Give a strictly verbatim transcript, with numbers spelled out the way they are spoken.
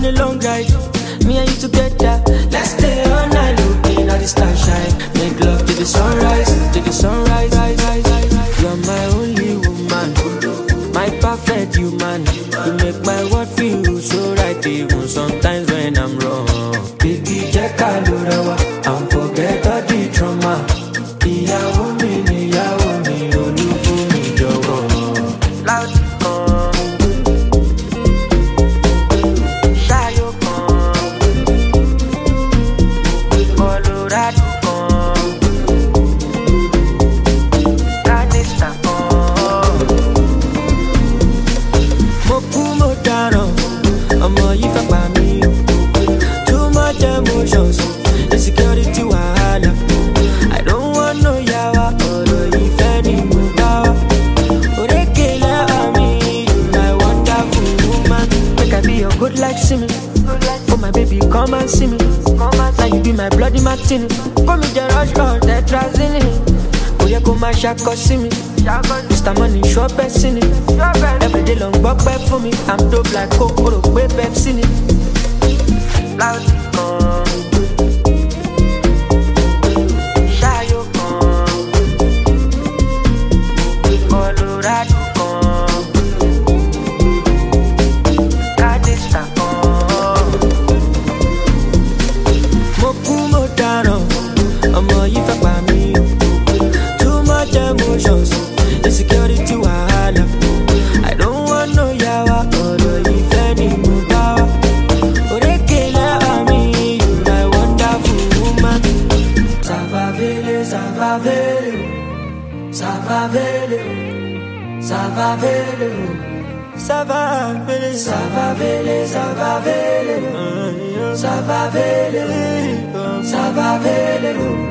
a long ride. Me and you together, let's stay all night looking at the starshine. Make love to the sunrise, to the sunrise. You're my only woman, my perfect human. You make my world feel so right, even sometimes when I'm wrong. Baby, check out and forget all the trauma. Ìyàwó mi níyàwó mi, olúfún mi jọ̀wọ́. Loud kan, ṣáyó kan, Colorado kan, Canista kan. Mo kú mo dáràn, ọmọ yìí fẹ́ pa mí. Too much emotions, insecurity wahala. I don't want no yawa, ọ̀rọ̀ ìfẹ́ ni mo bá wá. Orékèlè àmì, you my wonderful woman. Make I be your good like Simi. Oh my baby, come and see me. Now you be my bloody martini. Come here, rush rush, tetrazini. Ó yẹ kó máa ṣakọ sí mi. Mister Money, ṣọ́ bẹ́ẹ̀ sí ni. Everyday long gbọ́ pẹ́ fún mi. I'm dope like Coke, ó rò pé Pepsi ni. Loud kan. Ṣáyó kan. Colorado kan. Canista kan. Mo kú mo dáràn, ọmọ yìí fẹ́ pa mí. Too much emotions, insecurity wahala. I don't want no yawa, ọ̀rọ̀ ìfẹ́ ni mo bá wá. Orékèlè àmì, you my wonderful woman. Ça va vele, ça va vele, ça va vele, ça va vele, ça va vele, ça va vele, ça va vele, ça va vele, ça va vele.